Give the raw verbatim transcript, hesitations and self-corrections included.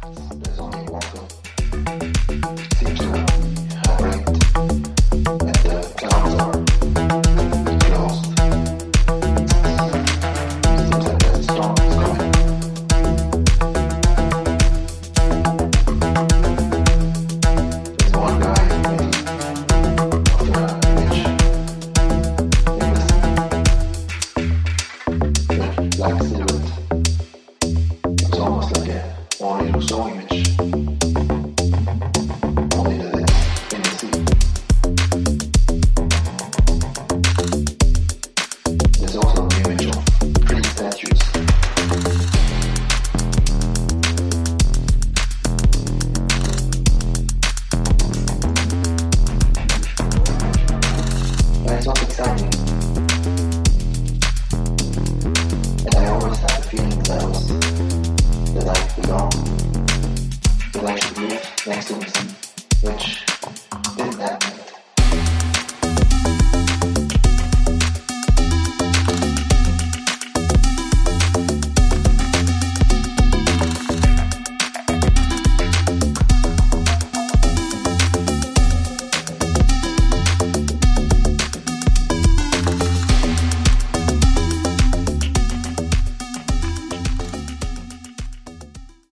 There's only one film. Seems to have rained, and the towns are closed. Seems like the storm is coming. There's one guy maybe of the rich in this black silhouette. It's almost like a Henri Rousseau image. Only that it's in the sea. There's also an image of three statues. But it's not exciting. And I always had the feeling that I was that I belong, that I should live next to the sea, which